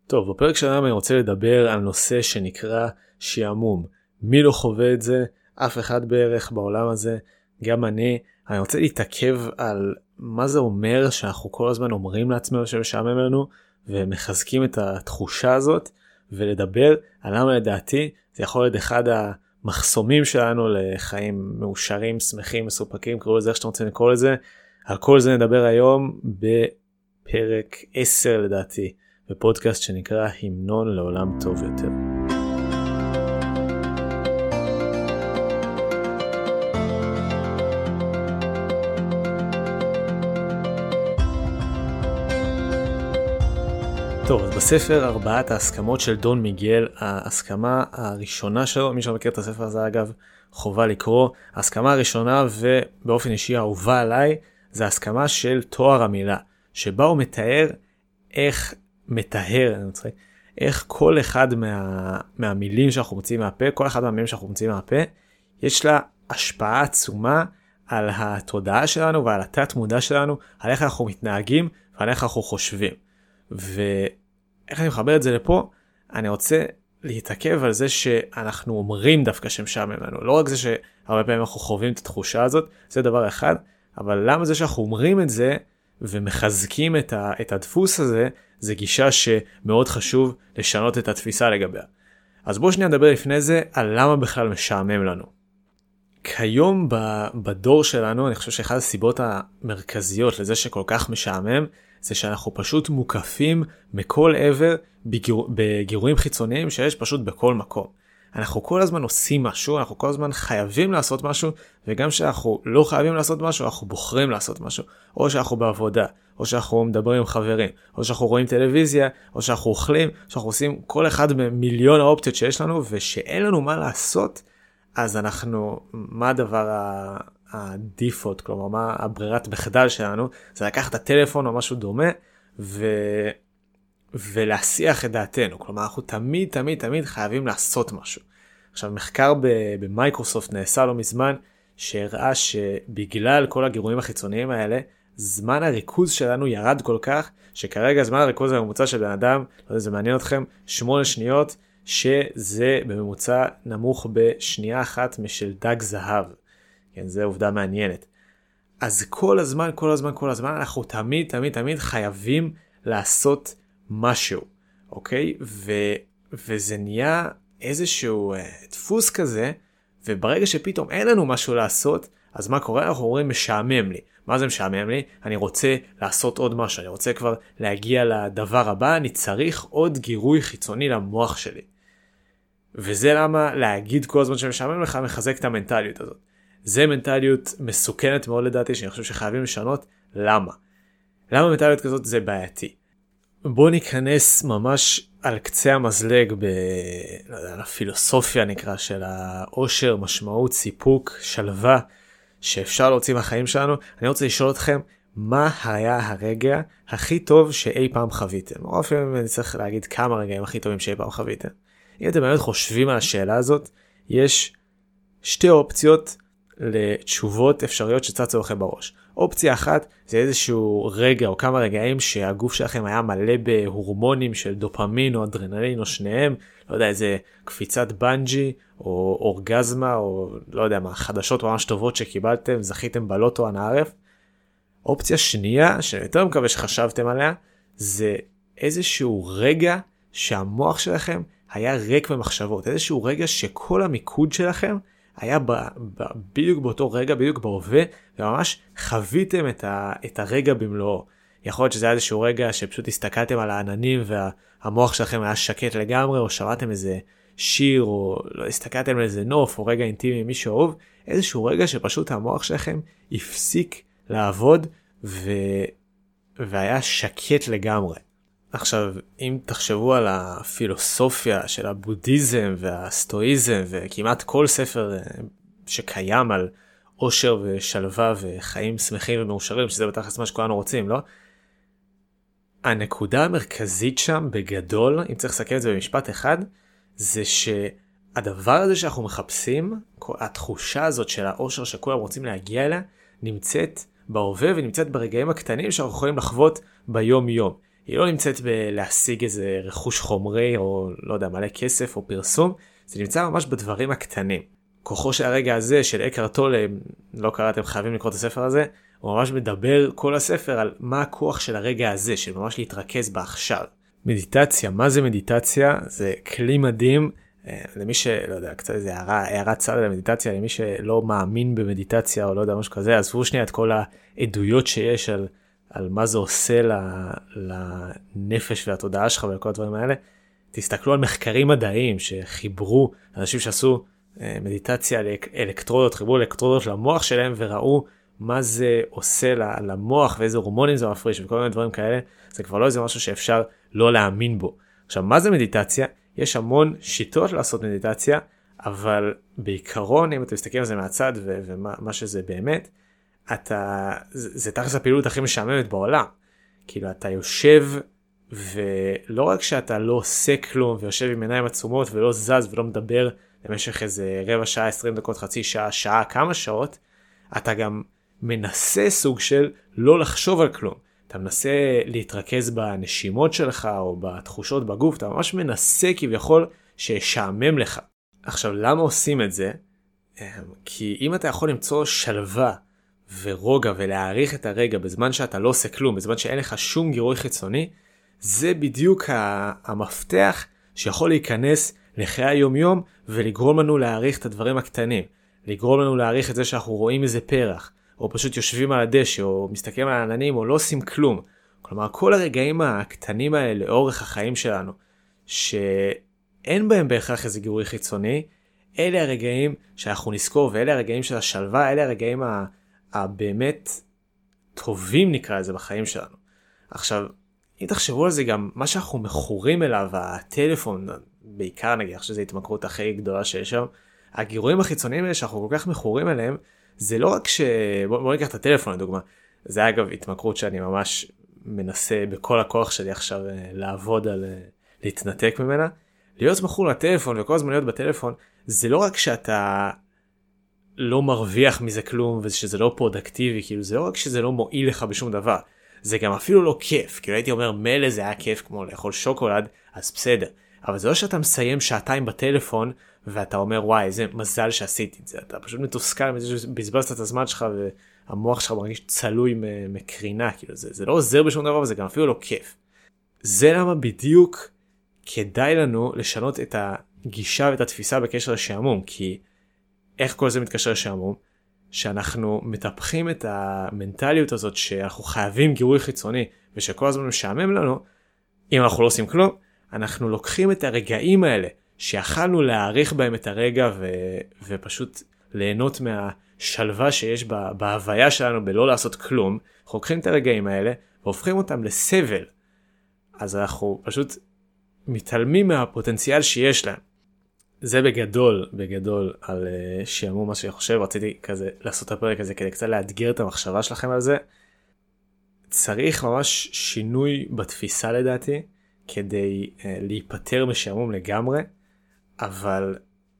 טוב, בפרק שלנו אני רוצה לדבר על נושא שנקרא שעמום. מי לא חווה את זה? אף אחד בערך בעולם הזה, גם אני. אני רוצה להתעכב על מה זה אומר שאנחנו כל הזמן אומרים לעצמנו שמשעמם לנו, ומחזקים את התחושה הזאת, ולדבר על למה לדעתי זה יכול להיות אחד המחסומים שלנו לחיים מאושרים, שמחים, מסופקים, קראו לזה איך שאתם רוצים לקרוא לזה. על כל זה נדבר היום בפרק 10 לדעתי, בפודקאסט שנקרא המנון לעולם טוב יותר. טוב, אז בספר ארבעת ההסכמות של דון מיגל, ההסכמה הראשונה שלו, מי שמכיר את הספר הזה אגב, חובה לקרוא. ההסכמה הראשונה ובאופן אישי האהובה עליי, זה ההסכמה של תואר המילה, שבה הוא מתאר איך כל אחד מהמילים שאנחנו מוצאים מהפה, כל אחד מהמילים שאנחנו מוצאים מהפה, יש לה השפעה עצומה על התודעה שלנו ועל התת מודע שלנו, על איך אנחנו מתנהגים ועל איך אנחנו חושבים. ואיך אני מחבר את זה לפה? אני רוצה להתעכב על זה שאנחנו אומרים דווקא שמשעמם לנו. לא רק זה שהרבה פעמים אנחנו חווים את התחושה הזאת, זה דבר אחד, אבל למה זה שאנחנו אומרים את זה ומחזקים את הדפוס הזה, זה גישה שמאוד חשוב לשנות את התפיסה לגביה. אז בואו שניה נדבר לפני זה על למה בכלל משעמם לנו. כיום בדור שלנו, אני חושב שאחת הסיבות המרכזיות לזה שכל כך משעמם, זה שאנחנו פשוט מוקפים מכל עבר בגירויים חיצוניים שיש פשוט בכל מקום. אנחנו כל הזמן עושים משהו, אנחנו כל הזמן חייבים לעשות משהו, וגם שאנחנו לא חייבים לעשות משהו, אנחנו בוחרים לעשות משהו. או שאנחנו בעבודה, או שאנחנו מדברים עם חברים, או שאנחנו רואים טלוויזיה, או שאנחנו אוכלים, שאנחנו עושים כל אחד ממיליון האופציות שיש לנו, ושאין לנו מה לעשות, אז אנחנו, מה הדבר הדיפולט, כלומר, מה הברירת מחדל שלנו, זה לקחת את הטלפון או משהו דומה, ולהסיח את דעתנו. כלומר, אנחנו תמיד חייבים לעשות משהו. עכשיו, מחקר במייקרוסופט נעשה לא מזמן, שהראה שבגלל כל הגירויים החיצוניים האלה, זמן הריכוז שלנו ירד כל כך, שכרגע זמן הריכוז הממוצע של בן אדם, לא יודע, זה מעניין אתכם, 8 שניות, שזה בממוצע נמוך בשנייה אחת משל דג זהב. כן, זה עובדה מעניינת. אז כל הזמן, אנחנו תמיד חייבים לעשות משהו, אוקיי? וזה נהיה איזשהו דפוס כזה, וברגע שפתאום אין לנו משהו לעשות, אז מה קורה? אנחנו אומרים משעמם לי. מה זה משעמם לי? אני רוצה לעשות עוד משהו, אני רוצה כבר להגיע לדבר הבא, אני צריך עוד גירוי חיצוני למוח שלי. וזה למה להגיד כל הזמן שמשעמם לך מחזק את המנטליות הזאת. זה מנטליות מסוכנת מאוד לדעתי, שאני חושב שחייבים לשנות. למה? למה מנטליות כזאת זה בעייתי? בואו ניכנס ממש על קצה המזלג לא יודע, הפילוסופיה נקרא של האושר, משמעות, סיפוק, שלווה, שאפשר להוציא מהחיים שלנו. אני רוצה לשאול אתכם, מה היה הרגע הכי טוב שאי פעם חוויתם? או אפילו אני צריך להגיד כמה רגעים הכי טובים שאי פעם חוויתם. אם אתם באמת חושבים על השאלה הזאת, יש שתי אופציות לתשובות אפשריות שצצו לכם בראש. אופציה אחת זה איזשהו רגע או כמה רגעים שהגוף שלכם היה מלא בהורמונים של דופמין או אדרנלין או שניהם, לא יודע, איזה קפיצת בנג'י או אורגזמה או לא יודע מה, חדשות ממש טובות שקיבלתם, זכיתם בלוטו הנערף. אופציה שנייה, שיותר מקווה שחשבתם עליה, זה איזשהו רגע שהמוח שלכם היה ריק במחשבות, איזשהו רגע שכל המיקוד שלכם היה בדיוק באותו רגע, בדיוק בהווה, וממש חוויתם את הרגע במלואו. יכול להיות שזה היה איזשהו רגע שפשוט הסתכלתם על העננים והמוח שלכם היה שקט לגמרי, או שמעתם איזה שיר, או לא הסתכלתם על איזה נוף, או רגע אינטימי עם מישהו אהוב, איזשהו רגע שפשוט המוח שלכם הפסיק לעבוד, והיה שקט לגמרי. עכשיו, אם תחשבו על הפילוסופיה של הבודהיזם והסטואיזם וכמעט כל ספר שקיים על אושר ושלווה וחיים שמחים ומאושרים, שזה בתכלס מה שכולנו רוצים, לא? הנקודה המרכזית שם בגדול, אם צריך לסכם את זה במשפט אחד, זה שהדבר הזה שאנחנו מחפשים, התחושה הזאת של האושר שכולם רוצים להגיע אליה, נמצאת בהווה ונמצאת ברגעים הקטנים שאנחנו יכולים לחוות ביום יום. היא לא נמצאת בלהשיג איזה רכוש חומרי או לא יודע, מלא כסף או פרסום, זה נמצא ממש בדברים הקטנים. כוחו של הרגע הזה של אקהרט טולה, לא קראתם, חייבים לקרוא את הספר הזה, הוא ממש מדבר כל הספר על מה הכוח של הרגע הזה, של ממש להתרכז בעכשיו. מדיטציה, מה זה מדיטציה? זה כלי מדהים, למי שלא יודע, קצת איזה הערת צד על המדיטציה, למי שלא מאמין במדיטציה או לא יודע משהו כזה, עזבו שנייה את כל העדויות שיש על מה זה עושה לנפש והתודעה שלך ולכל הדברים האלה. תסתכלו על מחקרים מדעיים שחיברו, אנשים שעשו מדיטציה לאלקטרודות, חיברו אלקטרודות למוח שלהם וראו מה זה עושה למוח ואיזה הורמונים זה מפריש וכל מיני דברים כאלה. זה כבר לא איזה משהו שאפשר לא להאמין בו. עכשיו, מה זה מדיטציה? יש המון שיטות לעשות מדיטציה, אבל בעיקרון, אם אתם מסתכלים על זה מהצד ומה שזה באמת, זה תכלס הפעילות הכי משעממת בעולם. כאילו, אתה יושב, ולא רק שאתה לא עושה כלום, ויושב עם עיניים עצומות ולא זז ולא מדבר למשך איזה רבע שעה, 20 דקות, חצי שעה, שעה, כמה שעות, אתה גם מנסה סוג של לא לחשוב על כלום. אתה מנסה להתרכז בנשימות שלך או בתחושות בגוף, אתה ממש מנסה כביכול שישעמם לך. עכשיו, למה עושים את זה? כי אם אתה יכול למצוא שלווה ורוגע ולהעריך את הרגע בזמן שאתה לא עושה כלום, בזמן שאין לך שום גירוי חיצוני, זה בדיוק המפתח שיכול להיכנס לחיי היום-יום ולגרום לנו להעריך את הדברים הקטנים. לגרום לנו להעריך את זה שאנחנו רואים איזה פרח, או פשוט יושבים על הדשא, או מסתכלים על העננים, או לא עושים כלום. כלומר, כל הרגעים הקטנים האלה לאורך החיים שלנו, שאין בהם בהכרח איזה גירוי חיצוני, אלה הרגעים שאנחנו נזכור, ואלה הרגעים של השלווה, אלה הרגעים הבאמת טובים נקרא לזה בחיים שלנו. עכשיו, אם תחשבו על זה גם, מה שאנחנו מכורים אליו, הטלפון, בעיקר נגיד, שזו התמכרות הכי גדולה שיש שם, הגירויים החיצוניים האלה שאנחנו כל כך מכורים אליהם, זה לא רק בוא ניקח את הטלפון לדוגמה, זה אגב התמכרות שאני ממש מנסה בכל הכוח שלי עכשיו לעבוד על להתנתק ממנה. להיות מכור לטלפון וכל הזמן להיות בטלפון, זה לא רק שאתה לא מרוויח מזה כלום ושזה לא פרודקטיבי, כאילו זה לא רק שזה לא מועיל לך בשום דבר, זה גם אפילו לא כיף. כאילו הייתי אומר מלא זה היה כיף כמו לאכול שוקולד, אז בסדר, אבל זה לא שאתה מסיים שעתיים בטלפון ואתה אומר וואי איזה מזל שעשיתי את זה, אתה פשוט מתוסכל מזה שבזבזת את הזמן שלך והמוח שלך מרגיש צלוי מקרינה, כאילו זה לא עוזר בשום דבר וזה גם אפילו לא כיף. זה למה בדיוק כדאי לנו לשנות את הגישה ואת התפיסה בקשר לשעמום, כי איך כל זה מתקשר לשעמום? שאנחנו מטפחים את המנטליות הזאת שאנחנו חייבים גירוי חיצוני ושכל הזמן משעמם לנו. אם אנחנו לא עושים כלום, אנחנו לוקחים את הרגעים האלה שיכלנו להעריך בהם את הרגע ופשוט ליהנות מהשלווה שיש בהוויה שלנו בלא לעשות כלום. אנחנו לוקחים את הרגעים האלה והופכים אותם לסבל. אז אנחנו פשוט מתעלמים מהפוטנציאל שיש להם. זה בגדול על שעמום, מה שאני חושב. רציתי כזה לעשות את הפרק הזה כדי קצת לאתגר את המחשבה שלכם על זה. צריך ממש שינוי בתפיסה לדעתי כדי להיפטר משעמום לגמרי, אבל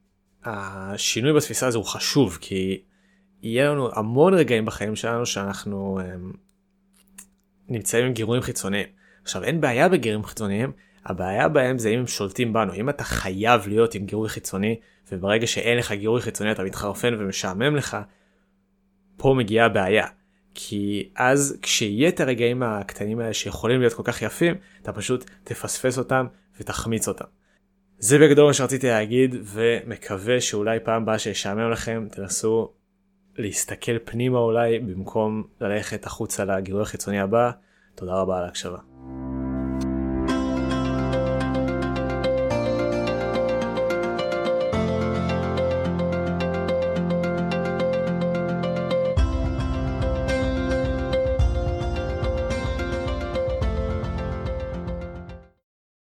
השינוי בתפיסה הזה הוא חשוב, כי יהיה לנו המון רגעים בחיים שלנו שאנחנו נמצאים עם גירויים חיצוניים. עכשיו, אין בעיה בגירויים חיצוניים, הבעיה בהם זה אם הם שולטים בנו. אם אתה חייב להיות עם גירוי חיצוני, וברגע שאין לך גירוי חיצוני אתה מתחרפן ומשעמם לך, פה מגיעה הבעיה. כי אז כשיהיה את הרגעים הקטנים האלה שיכולים להיות כל כך יפים, אתה פשוט תפספס אותם ותחמיץ אותם. זה בגדול מה שרציתי להגיד, ומקווה שאולי פעם באה שישעמם לכם, תנסו להסתכל פנימה אולי, במקום ללכת החוצה לגירוי החיצוני הבא. תודה רבה על ההקשבה.